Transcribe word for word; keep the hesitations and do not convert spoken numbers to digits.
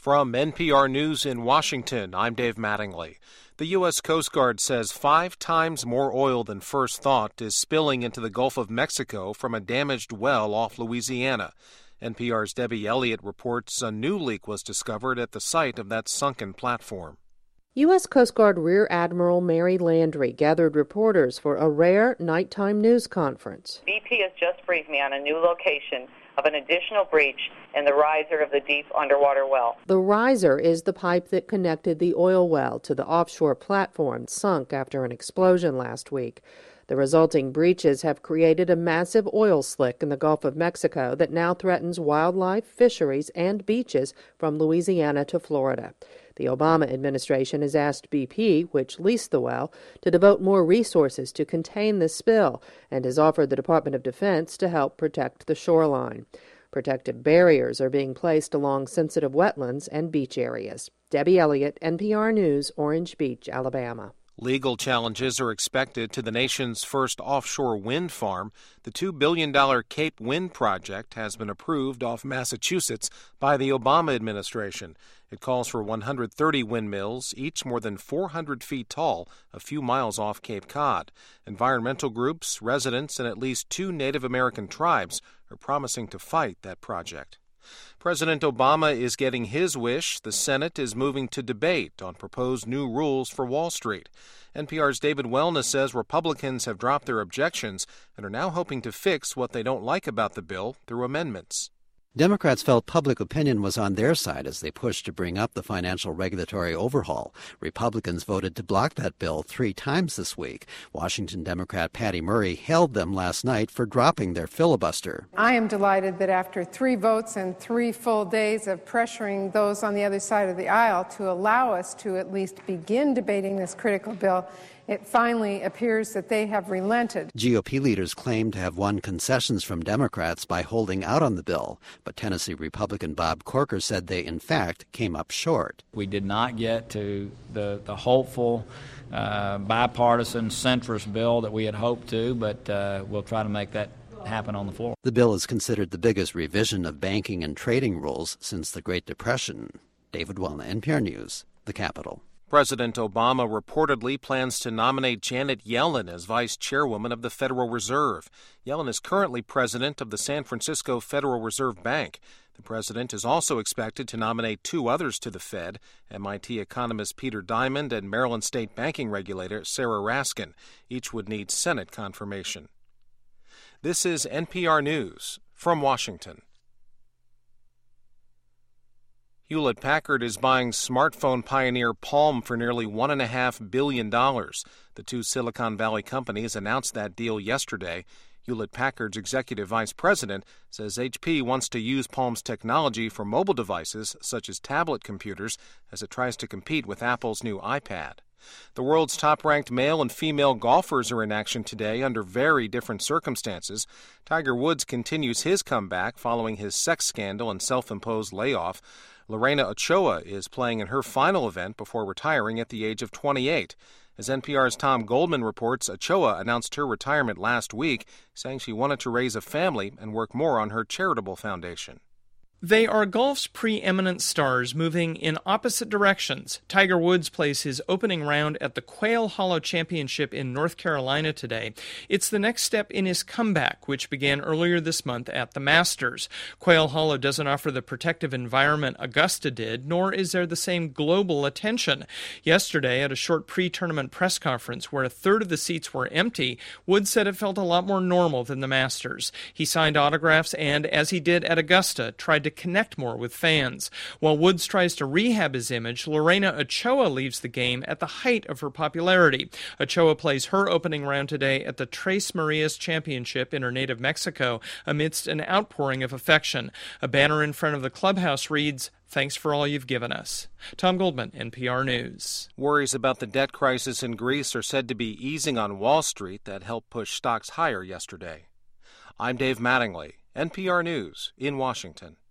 From N P R News in Washington, I'm Dave Mattingly. The U S Coast Guard says five times more oil than first thought is spilling into the Gulf of Mexico from a damaged well off Louisiana. N P R's Debbie Elliott reports a new leak was discovered at the site of that sunken platform. U S Coast Guard Rear Admiral Mary Landry gathered reporters for a rare nighttime news conference. B P has just briefed me on a new location of an additional breach in the riser of the deep underwater well. The riser is the pipe that connected the oil well to the offshore platform sunk after an explosion last week. The resulting breaches have created a massive oil slick in the Gulf of Mexico that now threatens wildlife, fisheries, and beaches from Louisiana to Florida. The Obama administration has asked B P, which leased the well, to devote more resources to contain the spill and has offered the Department of Defense to help protect the shoreline. Protective barriers are being placed along sensitive wetlands and beach areas. Debbie Elliott, N P R News, Orange Beach, Alabama. Legal challenges are expected to the nation's first offshore wind farm. The two billion dollars Cape Wind project has been approved off Massachusetts by the Obama administration. It calls for one hundred thirty windmills, each more than four hundred feet tall, a few miles off Cape Cod. Environmental groups, residents, and at least two Native American tribes are promising to fight that project. President Obama is getting his wish. The Senate is moving to debate on proposed new rules for Wall Street. N P R's David Wellness says Republicans have dropped their objections and are now hoping to fix what they don't like about the bill through amendments. Democrats felt public opinion was on their side as they pushed to bring up the financial regulatory overhaul. Republicans voted to block that bill three times this week. Washington Democrat Patty Murray hailed them last night for dropping their filibuster. I am delighted that after three votes and three full days of pressuring those on the other side of the aisle to allow us to at least begin debating this critical bill, it finally appears that they have relented. G O P leaders claim to have won concessions from Democrats by holding out on the bill, but Tennessee Republican Bob Corker said they, in fact, came up short. We did not get to the, the hopeful, uh, bipartisan, centrist bill that we had hoped to, but uh, we'll try to make that happen on the floor. The bill is considered the biggest revision of banking and trading rules since the Great Depression. David Wellness, N P R News, the Capitol. President Obama reportedly plans to nominate Janet Yellen as vice chairwoman of the Federal Reserve. Yellen is currently president of the San Francisco Federal Reserve Bank. The president is also expected to nominate two others to the Fed, M I T economist Peter Diamond and Maryland state banking regulator Sarah Raskin. Each would need Senate confirmation. This is N P R News from Washington. Hewlett-Packard is buying smartphone pioneer Palm for nearly one point five billion dollars. The two Silicon Valley companies announced that deal yesterday. Hewlett-Packard's executive vice president says H P wants to use Palm's technology for mobile devices such as tablet computers as it tries to compete with Apple's new iPad. The world's top-ranked male and female golfers are in action today under very different circumstances. Tiger Woods continues his comeback following his sex scandal and self-imposed layoff. Lorena Ochoa is playing in her final event before retiring at the age of twenty-eight. As N P R's Tom Goldman reports, Ochoa announced her retirement last week, saying she wanted to raise a family and work more on her charitable foundation. They are golf's preeminent stars moving in opposite directions. Tiger Woods plays his opening round at the Quail Hollow Championship in North Carolina today. It's the next step in his comeback, which began earlier this month at the Masters. Quail Hollow doesn't offer the protective environment Augusta did, nor is there the same global attention. Yesterday, at a short pre-tournament press conference where a third of the seats were empty, Woods said it felt a lot more normal than the Masters. He signed autographs and, as he did at Augusta, tried to connect more with fans. While Woods tries to rehab his image, Lorena Ochoa leaves the game at the height of her popularity. Ochoa plays her opening round today at the Tres Marias Championship in her native Mexico amidst an outpouring of affection. A banner in front of the clubhouse reads, "Thanks for all you've given us." Tom Goldman, N P R News. Worries about the debt crisis in Greece are said to be easing on Wall Street that helped push stocks higher yesterday. I'm Dave Mattingly, N P R News in Washington.